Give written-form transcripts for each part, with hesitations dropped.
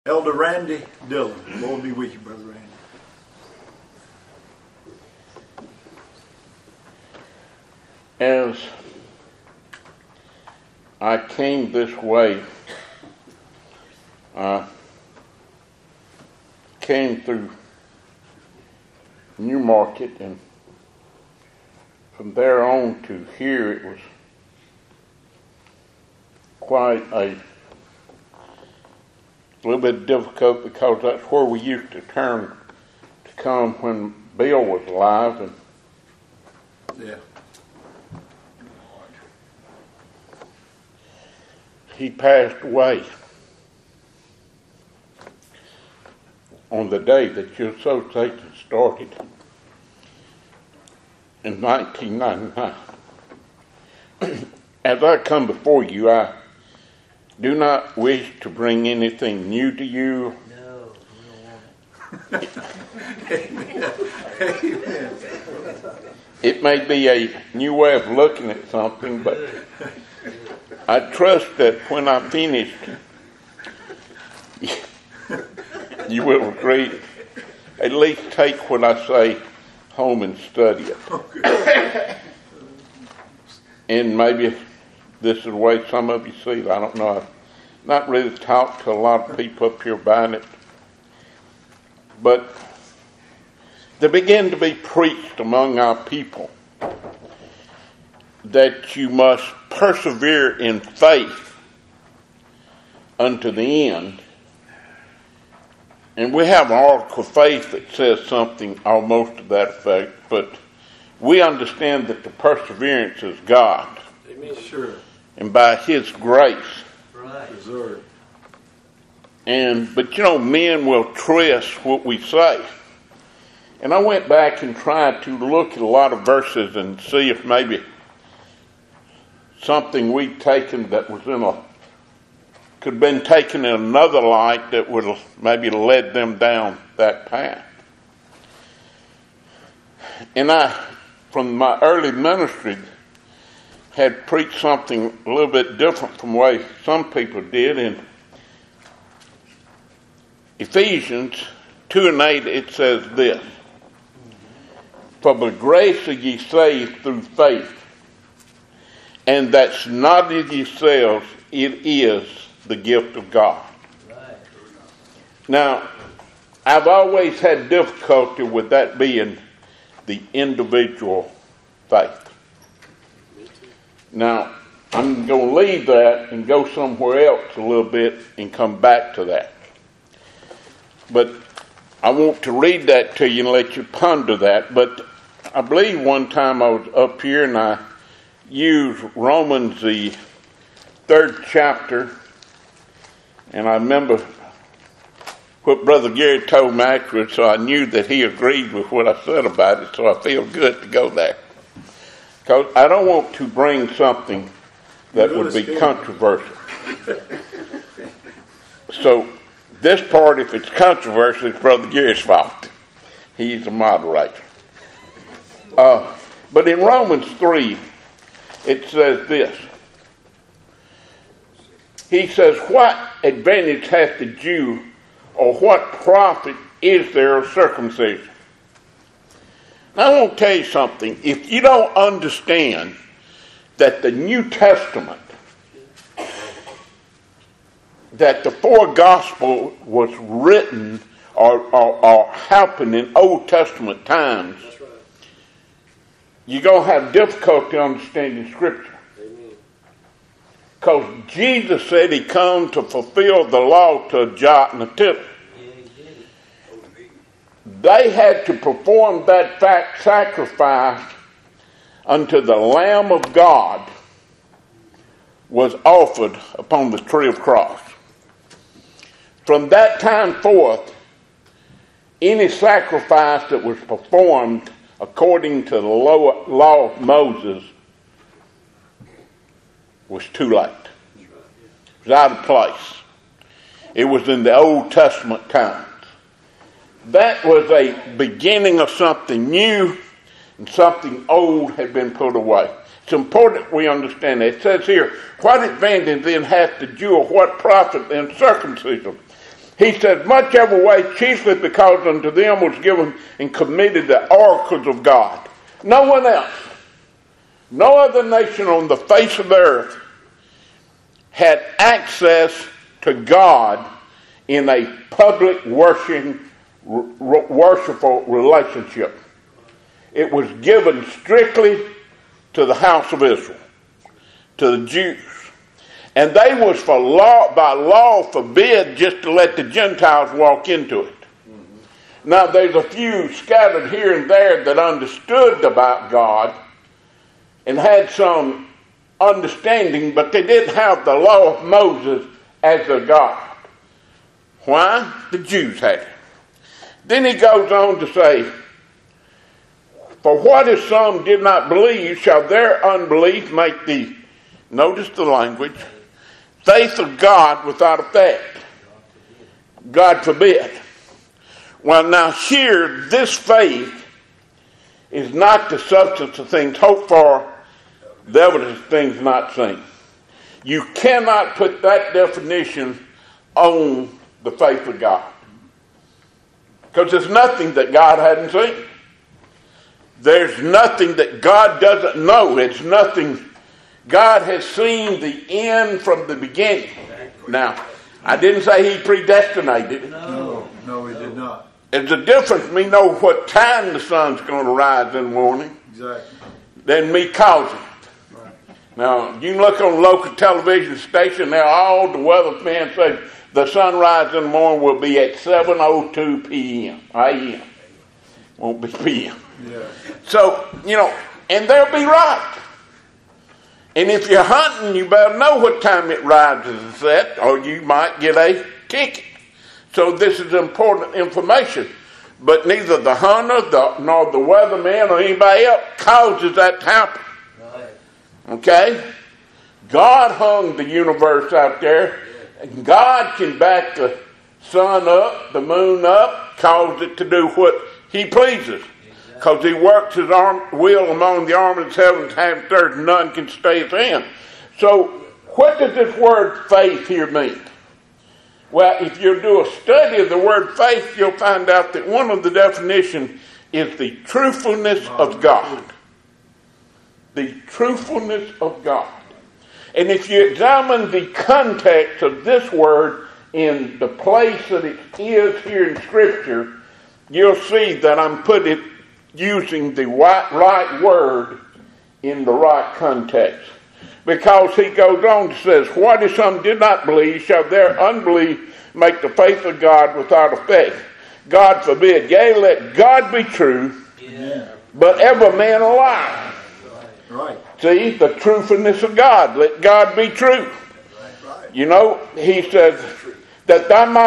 Elder Randy Dillon. Lord be with you, Brother Randy. As I came this way, I came through Newmarket, and from there on to here it was quite a little bit difficult, because that's where we used to turn to come when Bill was alive. And yeah, he passed away on the day that your association started in 1999. As I come before you, I do not wish to bring anything new to you. No, we don't want it. Amen. It may be a new way of looking at something, but I trust that when I'm finished, you will agree. At least take what I say home and study it. Okay. And maybe this is the way some of you see it. I don't know. I've not really talked to a lot of people up here about it. But there began to be preached among our people that you must persevere in faith unto the end. And we have an article of faith that says something almost to that effect, but we understand that the perseverance is God. Amen. Sure. And by His grace. Right. Reserved. But men will twist what we say. And I went back and tried to look at a lot of verses and see if maybe something we'd taken that was could have been taken in another light that would have maybe led them down that path. And I, from my early ministry, had preached something a little bit different from the way some people did. In Ephesians 2:8, it says this: "For by grace are ye saved through faith, and that's not of yourselves, it is the gift of God." Right. Now, I've always had difficulty with that being the individual faith. Now, I'm going to leave that and go somewhere else a little bit and come back to that. But I want to read that to you and let you ponder that. But I believe one time I was up here and I used Romans, the 3rd chapter, and I remember what Brother Gary told me afterwards, so I knew that he agreed with what I said about it, so I feel good to go there. Because I don't want to bring something that would be controversial. So this part, if it's controversial, it's Brother Gary's fault. He's the moderator. But in Romans 3, it says this. He says, "What advantage hath the Jew, or what profit is there of circumcision?" Now, I want to tell you something. If you don't understand that the New Testament, that the four Gospels was written or happened in Old Testament times, you're going to have difficulty understanding Scripture. Because Jesus said He come to fulfill the law to a jot and a tittle. They had to perform that fact sacrifice unto the Lamb of God was offered upon the tree of cross. From that time forth, any sacrifice that was performed according to the law of Moses was too late. It was out of place. It was in the Old Testament times. That was a beginning of something new, and something old had been put away. It's important we understand that. It says here, "What advantage then hath the Jew, or what profit in circumcision?" He says, much every way, chiefly because unto them was given and committed the oracles of God. No one else, no other nation on the face of the earth had access to God in a public worshipful relationship. It was given strictly to the house of Israel, to the Jews. And they was by law forbid just to let the Gentiles walk into it. Now there's a few scattered here and there that understood about God and had some understanding, but they didn't have the law of Moses as their God. Why? The Jews had it. Then he goes on to say, for what if some did not believe, shall their unbelief make the, notice the language, faith of God without effect? God forbid. Well, now here, this faith is not the substance of things hoped for, the evidence of things not seen. You cannot put that definition on the faith of God, because there's nothing that God hadn't seen. There's nothing that God doesn't know. It's nothing. God has seen the end from the beginning. Now, I didn't say he predestinated it. No, he did not. There's a difference. We know what time the sun's going to rise in the morning. Exactly. Than me causing it. Right. Now, you can look on a local television station there, all the weathermen say the sunrise in the morning will be at 7:02 p.m. a.m. Won't be p.m. Yeah. So, and they'll be right. And if you're hunting, you better know what time it rises and sets, or you might get a ticket. So this is important information. But neither the hunter nor the weatherman or anybody else causes that to happen. Okay? God hung the universe out there. And God can back the sun up, the moon up, cause it to do what he pleases. Because he works his will among the armies of heaven, having third, none can stay his hand. So, what does this word faith here mean? Well, if you do a study of the word faith, you'll find out that one of the definitions is the truthfulness of God. The truthfulness of God. And if you examine the context of this word in the place that it is here in Scripture, you'll see that I'm putting it using the right word in the right context. Because he goes on to says, what if some did not believe, shall their unbelief make the faith of God without effect? God forbid. Yea, let God be true, but every man a lie. Right. See, the truthfulness of God. Let God be true. He says that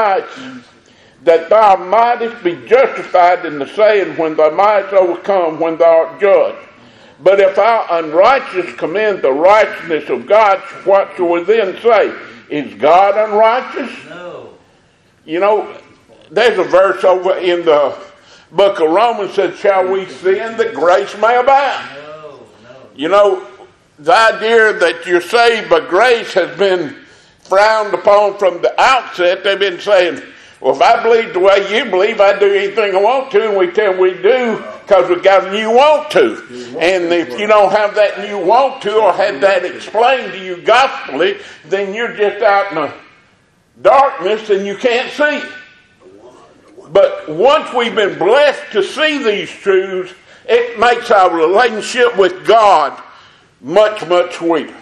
thou mightest be justified in the saying when thou mightest overcome when thou art judged. But if our unrighteous commend the righteousness of God, what shall we then say? Is God unrighteous? No. There's a verse over in the book of Romans that says, shall we sin that grace may abound? No. The idea that you're saved by grace has been frowned upon from the outset. They've been saying, well, if I believe the way you believe, I do anything I want to, and we tell we do because we got a new want to. And if you don't have that new want to or had that explained to you gospelly, then you're just out in the darkness and you can't see. But once we've been blessed to see these truths, it makes our relationship with God much, much sweeter.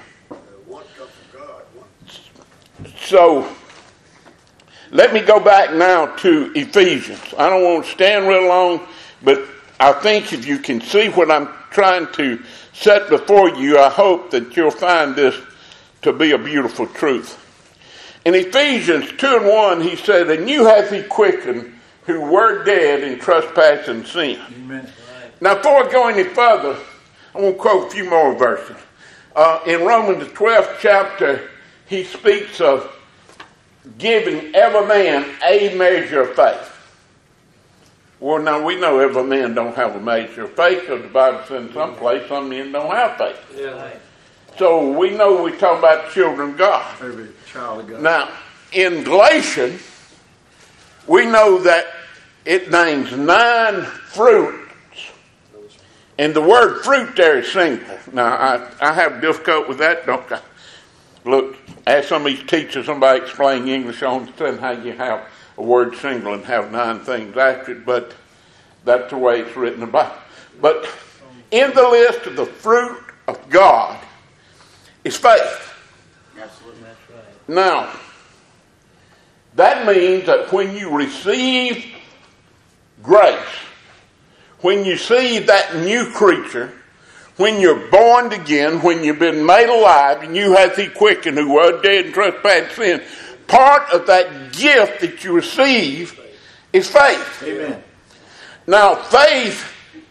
So, let me go back now to Ephesians. I don't want to stand real long, but I think if you can see what I'm trying to set before you, I hope that you'll find this to be a beautiful truth. In Ephesians 2:1, he said, and you hath he quickened who were dead in trespass and sin. Amen. Now, before I go any further, I want to quote a few more verses. In Romans the 12th chapter, he speaks of giving every man a measure of faith. Well, now we know every man don't have a measure of faith because the Bible says in some place some men don't have faith. Yeah. So we know we're talking about the children of God. Every child of God. Now, in Galatians, we know that it names 9 fruits. And the word fruit there is singular. Now, I have difficulty with that, don't I? Look, ask some of these teachers, somebody explain English on how you have a word singular and have 9 things after it, but that's the way it's written about. But in the list of the fruit of God is faith. Absolutely, that's right. Now, that means that when you receive grace, when you see that new creature, when you're born again, when you've been made alive, and you have the quickened who were dead in trespass sin, part of that gift that you receive is faith. Amen. Now, faith,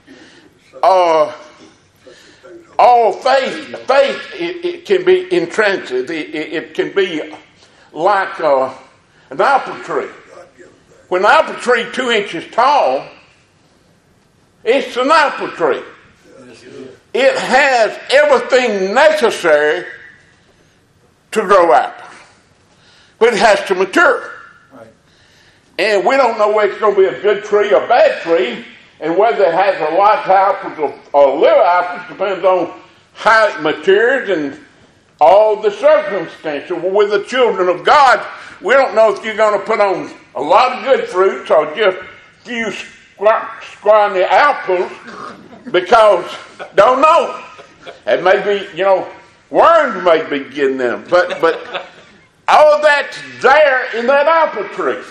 it can be intrinsic. It can be like an apple tree. When an apple tree 2 inches tall, it's an apple tree. It has everything necessary to grow apples. But it has to mature. Right. And we don't know whether it's going to be a good tree or a bad tree, and whether it has a lot of apples or little apples depends on how it matures and all the circumstances. Well, with the children of God, we don't know if you're going to put on a lot of good fruits or just a few scrawny apples, because don't know. It may be, worms may be getting them, but all of that's there in that apple tree.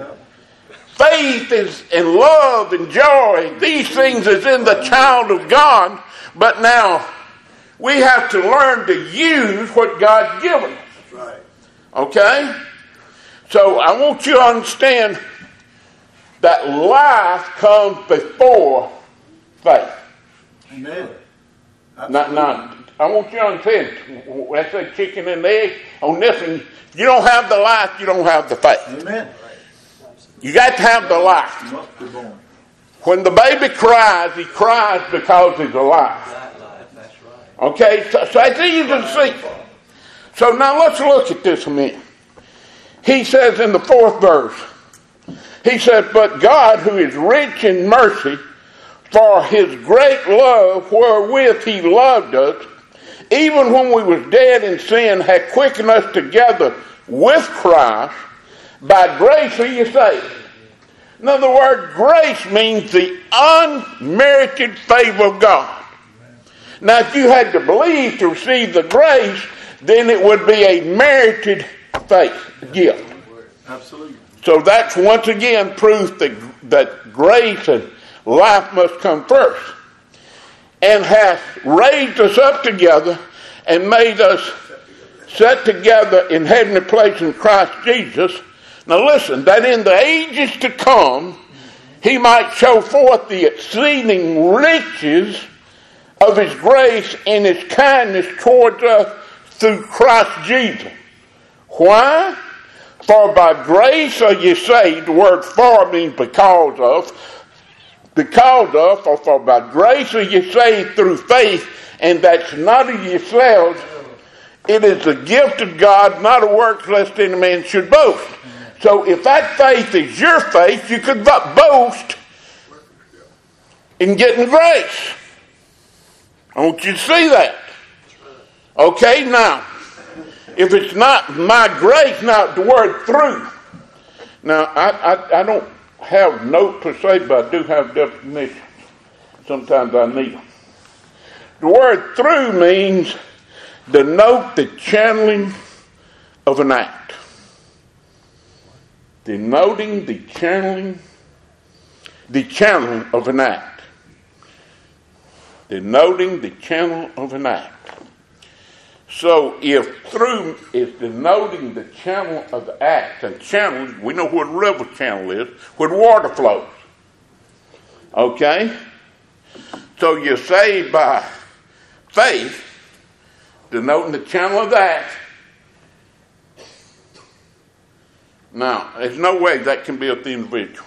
Faith is and love and joy. These things is in the child of God, but now we have to learn to use what God's given us. Right. Okay? So I want you to understand that life comes before faith. Amen. Not, I want you to understand, that's a chicken and egg. On this one, if you don't have the life, you don't have the faith. Amen. You got to have the life. You must be born. When the baby cries, he cries because he's alive. That's right. Okay, so it's easy to see. So now let's look at this a minute. He says in the 4th verse, he says, but God, who is rich in mercy, for his great love wherewith he loved us, even when we were dead in sin, hath quickened us together with Christ. By grace are you saved. In other words, grace means the unmerited favor of God. Now, if you had to believe to receive the grace, then it would be a merited faith gift. Absolutely. So that's once again proof that grace and life must come first. And hath raised us up together and made us set together in heavenly places in Christ Jesus. Now listen, that in the ages to come, he might show forth the exceeding riches of his grace and his kindness towards us through Christ Jesus. Why? For by grace are ye saved. The word for means because of. Or for by grace are ye saved through faith, and that's not of yourselves. It is the gift of God, not a work, lest any man should boast. So if that faith is your faith, you could boast in getting grace. I want you to see that. Okay, now, if it's not my grace, now the word through. Now, I don't have notes per se, but I do have definitions. Sometimes I need them. The word through means denote the channeling of an act. Denoting the channeling of an act. Denoting the channel of an act. So if through is denoting the channel of the act, and channel, we know what a river channel is, where water flows. Okay? So you're saved by faith, denoting the channel of that. Now, there's no way that can be of the individual.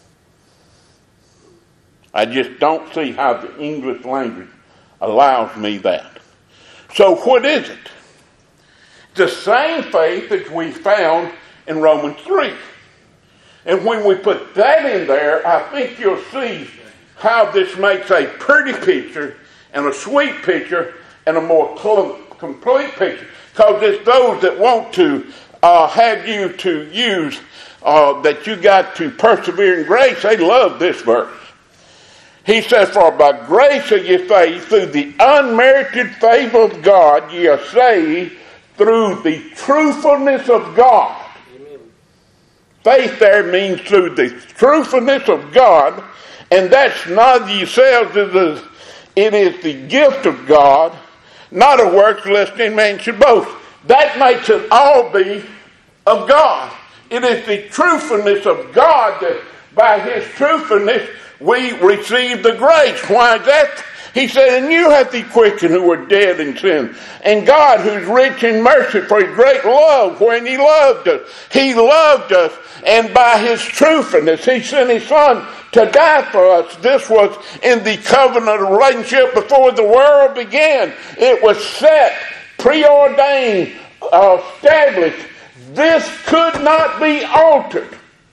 I just don't see how the English language allows me that. So what is it? The same faith that we found in Romans 3. And when we put that in there, I think you'll see how this makes a pretty picture and a sweet picture and a more complete picture. Because it's those that want to have you to use that you got to persevere in grace, they love this verse. He says, for by grace are ye saved through the unmerited favor of God, ye are saved through the truthfulness of God. Amen. Faith there means through the truthfulness of God, and that's not of yourselves, it is the gift of God, not of works, lest any man should boast. That makes it all be of God. It is the truthfulness of God that by His truthfulness we receive the grace. Why is that? He said, and you hath He quickened who were dead in sin. And God, who's rich in mercy for His great love, when He loved us, and by His truthfulness, He sent His Son to die for us. This was in the covenant relationship before the world began. It was set, preordained, established. This could not be altered.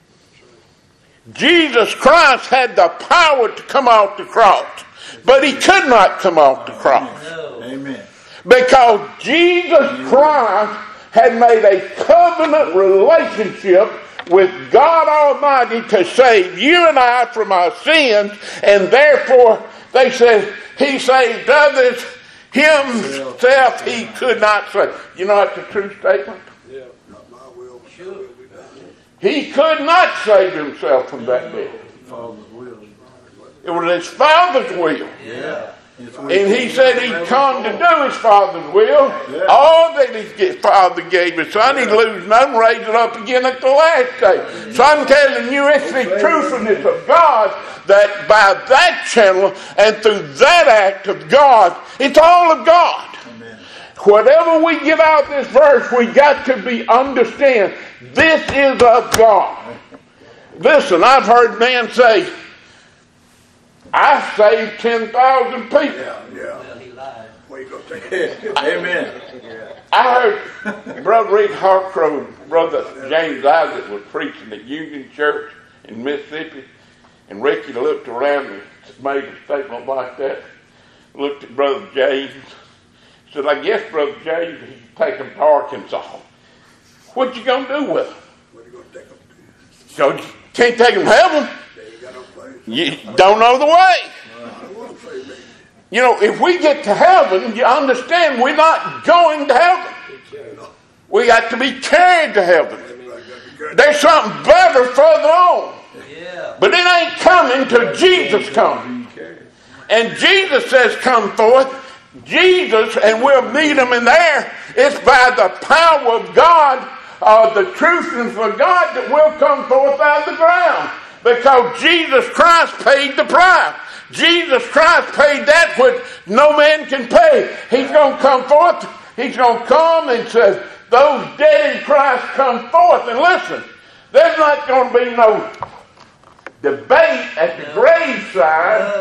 Jesus Christ had the power to come off the cross, but He could not come off the cross. Amen. Because Jesus Christ had made a covenant relationship with God Almighty to save you and I from our sins, and therefore they said He saved others, Himself He could not save. You know that's a true statement? Yeah. Not my will, but Thy will be done. He could not save Himself from that death. Father's will. It was His Father's will. Yeah. And He said He'd come to do His Father's will. Yeah. All that His Father gave His Son, He'd lose none, raise it up again at the last day. So I'm telling you, it's the truthfulness of God that by that channel and through that act of God, it's all of God. Amen. Whatever we get out of this verse, we got to understand this is of God. Listen, I've heard men say, I saved 10,000 people. Yeah. Well, he lied. Where you gonna take it? Amen. I heard Brother Rick Harcrow, Brother James Isaac was preaching at Union Church in Mississippi, and Ricky looked around and made a statement like that. Looked at Brother James, said, I guess Brother James, he's taking to Arkansas. What you gonna do with him? Where you gonna take them to? So you can't take him to heaven. They ain't got no place. You don't know the way. I don't want to say that. You know, if we get to heaven, you understand we're not going to heaven. We got to be carried to heaven. There's something better further on. Yeah. But it ain't coming till Jesus comes. And Jesus says, come forth. Jesus, and we'll meet Him in there. It's by the power of God, the truthfulness of God that will come forth out of the ground. Because Jesus Christ paid the price. Jesus Christ paid that which no man can pay. He's going to come forth. He's going to come and say, those dead in Christ come forth. And listen, there's not going to be no debate at the graveside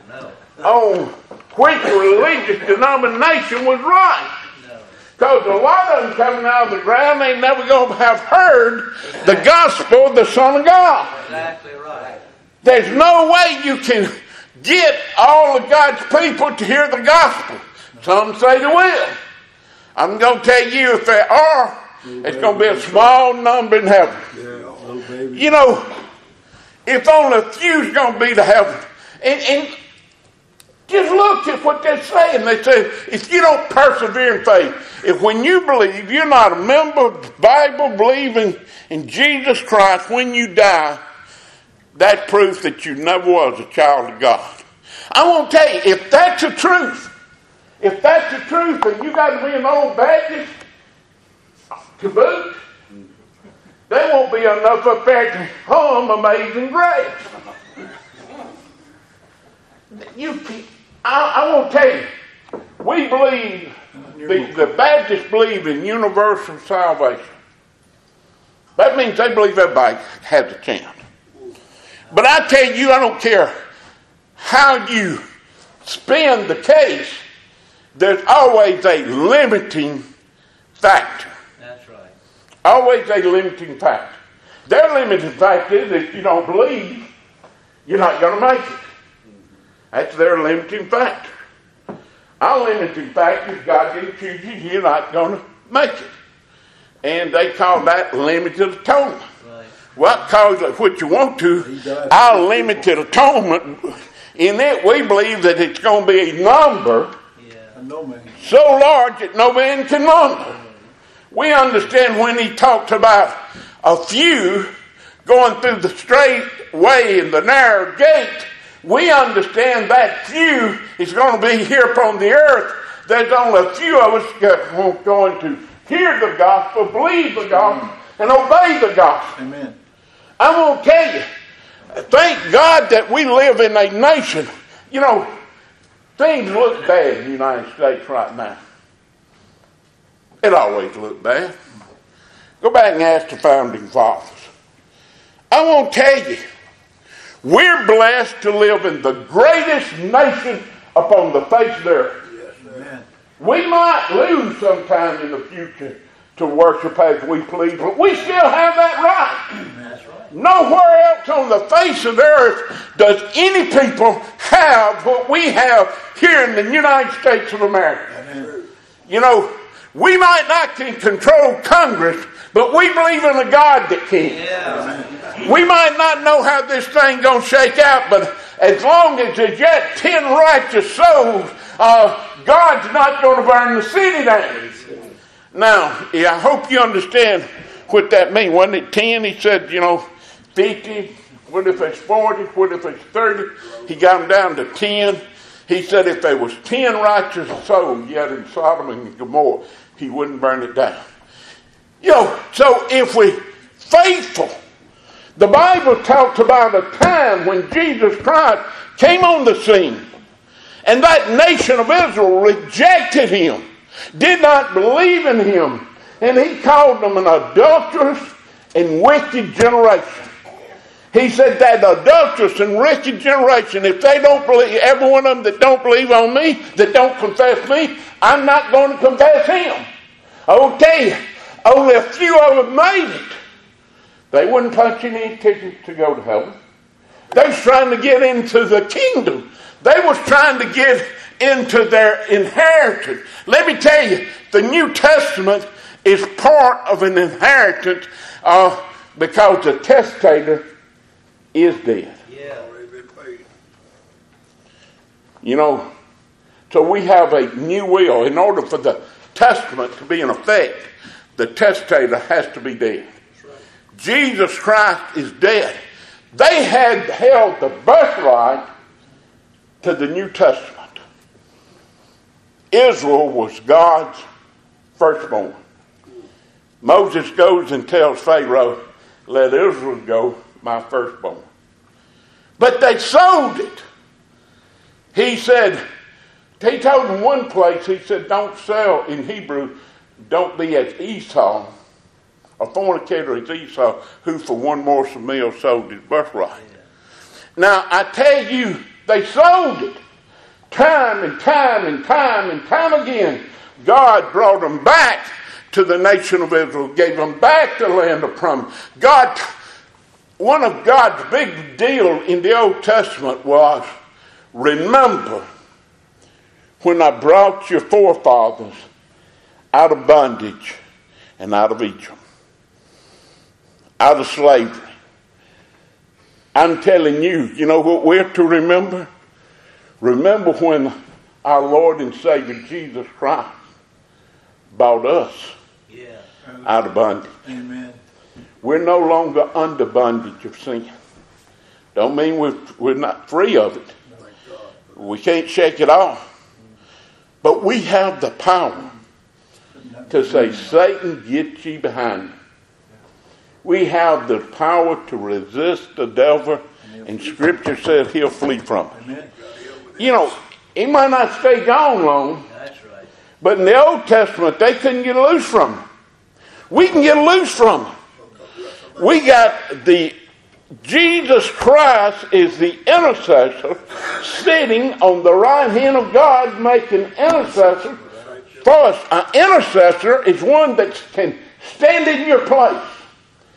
on which religious denomination was right. Because a lot of them coming out of the ground, they never going to have heard the gospel of the Son of God. Exactly right. There's no way you can get all of God's people to hear the gospel. Some say they will. I'm going to tell you, if there are, it's going to be a small number in heaven. You know, if only a few's going to be to heaven. And just look at what they're saying. They say, if you don't persevere in faith, if when you believe, you're not a member of the Bible, believing in Jesus Christ, when you die, that proves that you never was a child of God. I want to tell you, if that's the truth, and you got to be an old Baptist to boot, there won't be enough up there to hum Amazing Grace. I want to tell you, we believe, the Baptists believe in universal salvation. That means they believe everybody has a chance. But I tell you, I don't care how you spin the case, there's always a limiting factor. That's right. Always a limiting factor. Their limiting factor is if you don't believe, you're not going to make it. That's their limiting factor. Our limiting factor is God didn't choose you, you're not going to make it. And they call that limited atonement. Right. Well, call it what you want to. Our limited atonement, in it we believe that it's going to be a number No man. so large that no man can number. We understand when he talked about a few going through the straight way and the narrow gate, we understand that few is going to be here upon the earth. There's only a few of us that are going to hear the gospel, believe the gospel, and obey the gospel. Amen. I'm going to tell you, thank God that we live in a nation. You know, things look bad in the United States right now. It always looked bad. Go back and ask the founding fathers. I want to tell you, we're blessed to live in the greatest nation upon the face of the earth. Amen. We might lose sometime in the future to worship as we please, but we still have that right. That's right. Nowhere else on the face of the earth does any people have what we have here in the United States of America. Amen. You know, we might not can control Congress, but we believe in a God that can. Yeah. We might not know how this thing going to shake out, but as long as there's yet 10 righteous souls, God's not going to burn the city down. Now, I hope you understand what that means. Wasn't it 10? He said, 50. What if it's 40? What if it's 30? He got them down to 10. He said if there was 10 righteous souls yet in Sodom and Gomorrah, he wouldn't burn it down. So if we faithful, the Bible talks about a time when Jesus Christ came on the scene, and that nation of Israel rejected him, did not believe in him, and he called them an adulterous and wicked generation. He said that adulterous and wicked generation, if they don't believe, every one of them that don't believe on me, that don't confess me, I'm not going to confess him. I will tell you, only a few of them made it. They wouldn't punch any tickets to go to heaven. They was trying to get into the kingdom. They was trying to get into their inheritance. Let me tell you, the New Testament is part of an inheritance because the testator is dead. Yeah. Already been paid. So we have a new will. In order for the testament to be in effect, the testator has to be dead. Right. Jesus Christ is dead. They had held the birthright to the New Testament. Israel was God's firstborn. Moses goes and tells Pharaoh, let Israel go, my firstborn. But they sold it. He told them one place, he said, don't sell, in Hebrew, don't be as Esau, a fornicator as Esau, who for one morsel of meal sold his birthright. Yeah. Now, I tell you, they sold it. Time and time and time and time again, God brought them back to the nation of Israel, gave them back the land of promise. One of God's big deal in the Old Testament was, remember when I brought your forefathers out of bondage and out of Egypt, out of slavery. I'm telling you, you know what we're to remember? Remember when our Lord and Savior Jesus Christ bought us out of bondage. Amen. We're no longer under bondage of sin. Don't mean we're not free of it. We can't shake it off. But we have the power to say, Satan, get ye behind me. We have the power to resist the devil, and Scripture says he'll flee from us. Amen. He might not stay gone long, That's right. but in the Old Testament, they couldn't get loose from him. We can get loose from him. We got Jesus Christ is the intercessor sitting on the right hand of God making intercessor for us. An intercessor is one that can stand in your place.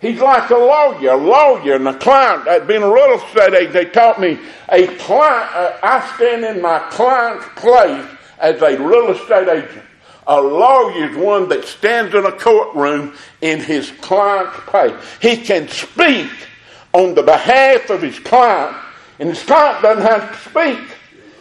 He's like a lawyer and a client. Being a real estate agent, they taught me a client. I stand in my client's place as a real estate agent. A lawyer is one that stands in a courtroom in his client's place. He can speak on the behalf of his client, and his client doesn't have to speak.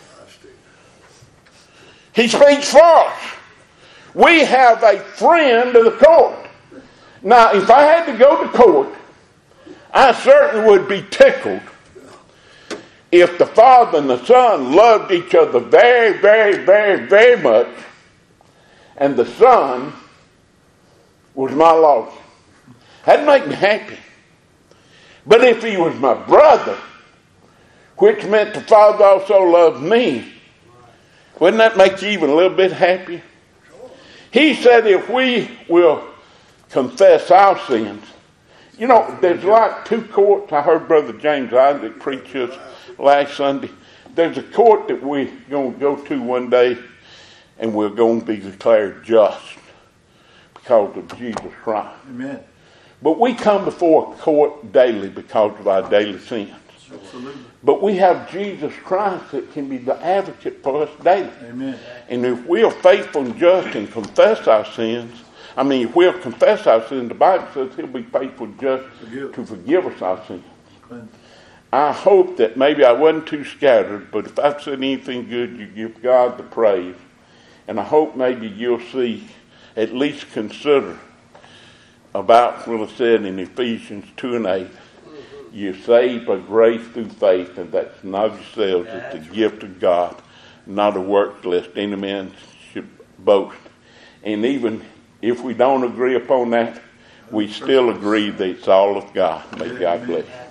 He speaks for us. We have a friend of the court. Now, if I had to go to court, I certainly would be tickled if the father and the son loved each other very, very, very, very much, and the son was my lawyer. That'd make me happy. But if he was my brother, which meant the father also loved me, wouldn't that make you even a little bit happy? He said if we will confess our sins. You know, there's like two courts. I heard Brother James Isaac preach this last Sunday. There's a court that we're going to go to one day, and we're going to be declared just because of Jesus Christ. Amen. But we come before a court daily because of our daily sins. Absolutely. But we have Jesus Christ that can be the advocate for us daily. Amen. And if we are faithful and just and confess our sins, if we'll confess our sins, the Bible says he'll be faithful and just to forgive us our sins. Amen. I hope that maybe I wasn't too scattered, but if I've said anything good, you give God the praise. And I hope maybe you'll see, at least consider about what it said in Ephesians 2:8. You're saved by grace through faith, and that's not of yourselves, it's the gift of God, not a works lest any man should boast. And even if we don't agree upon that, we still agree that it's all of God. May God bless you.